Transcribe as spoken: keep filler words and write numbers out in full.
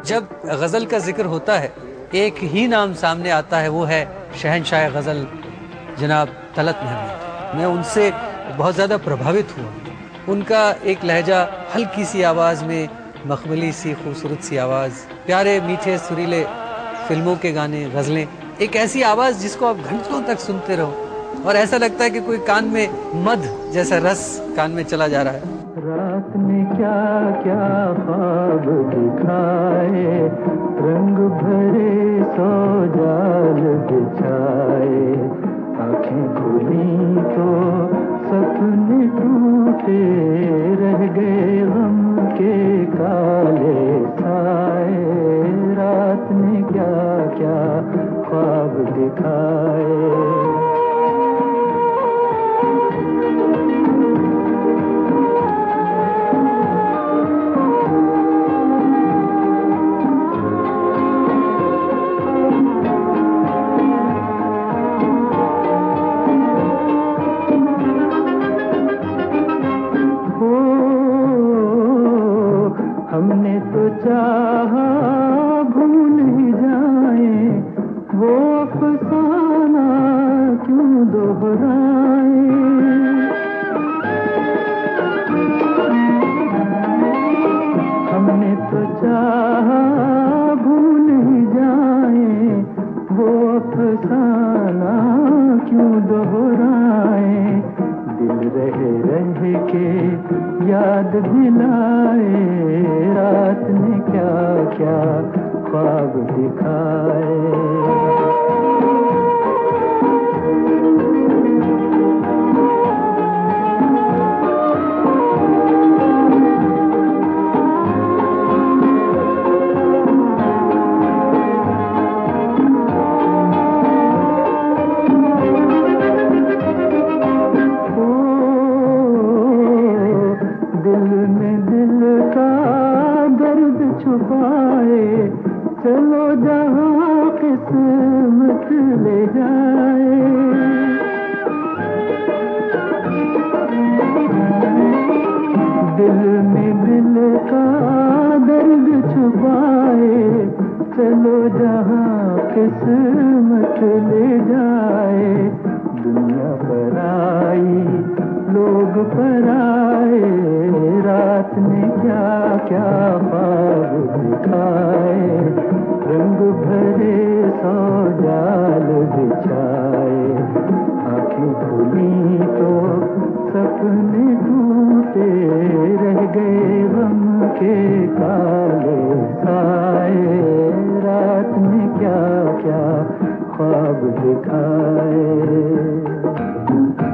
जब गज़ल का जिक्र होता है एक ही नाम सामने आता है, वो है शहंशाह गज़ल जनाब तलत महमूद। मैं उनसे बहुत ज़्यादा प्रभावित हुआ। उनका एक लहजा, हल्की सी आवाज़ में मखमली सी खूबसूरत सी आवाज़, प्यारे मीठे सुरीले फिल्मों के गाने, गज़लें, एक ऐसी आवाज़ जिसको आप घंटों तक सुनते रहो और ऐसा लगता है कि कोई कान में मध जैसा रस कान में चला जा रहा है। रात में क्या क्या ख्वाब दिखाए, रंग भरे सौ जाल बिछाए, आँखें खुली तो सपने टूटे, रह गए गम के काले साए। रात ने क्या क्या ख्वाब दिखाए। हमने तो चाहा भूल ही जाए, वो अफसाना क्यों दोहराए। हमने तो चाहा भूल ही जाए, वो अफसाना क्यों दोहराए। दिल रहे रह के याद दिलाए, रात ने क्या क्या ख्वाब दिखाए। छुपाए चलो जहाँ किस्मत ले जाए। दिल में दिल का दर्द छुपाए, चलो जहाँ किस्मत ले जाए। दुनिया पर आई लोग पर आए, रात ने क्या क्या ख्वाब दिखाए, रंग भरे सौ जाल बिछाए। आँखें खुली तो सपने टूटे, रह गए गम के काले साए। रात ने क्या क्या ख्वाब दिखाए।